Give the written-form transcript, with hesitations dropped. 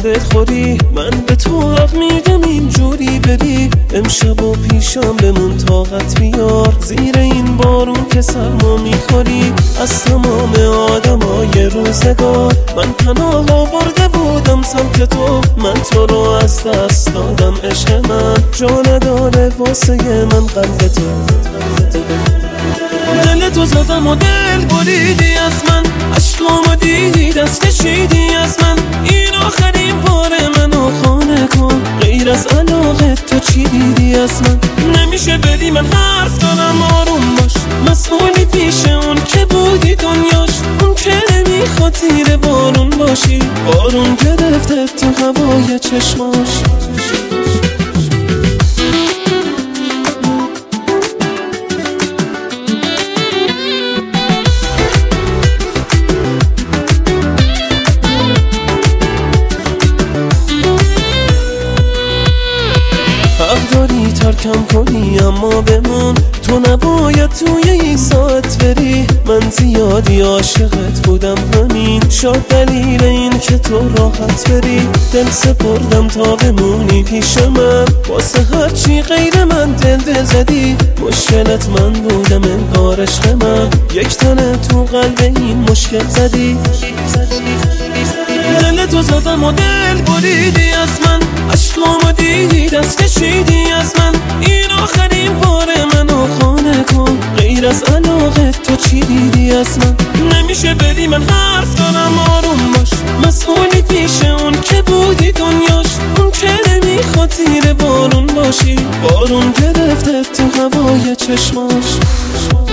دلخوری، من به تو حق میدم اینجوری بری. امشب و پیشم بمون طاقت بیار، زیر این بارون که سرما میخوری. از تمام آدمای روزگار من پناه آورده بودم سمت تو، من تو رو از دست دادم. عشق من جا نداره واسه من قلب تو. دل تو زدم و دل بریدی از من، عشقامو دیدی دست کشیدی از من. این آخرین بار منو خانه کن، غیر از علاقه تو چی دیدی از من؟ نمیشه بدی من حرف دارم آروم باش، مسئولی پیش اون که بودی دنیاش. اون که نمیخواد زیر بارون باشی، بارون گرفته تو هوای چشماش. حق داری ترکم کنی اما بمون، تو نباید توی این ساعت بری. من زیادی عاشقت بودم همین شاد دلیل این که تو راحت بری. دل سپردم تا بمونی پیش من، واسه هرچی غیر من دل زدی. مشکلت من بودم انگار عشق من، یک تنه تو قلب این مشکل زدی. دل تو زدم و دل بریدی از من، عشقامو دیدی دست کشیدی از من. این آخرین بار منو خانه کن، غیر از علاقه تو چی دیدی از من؟ نمیشه بدی من حرف دارم آروم باش، مسئولی پیش اون که بودی دنیاش. اون که نمیخواد زیر بارون باشی، بارون گرفته تو هوای چشماش.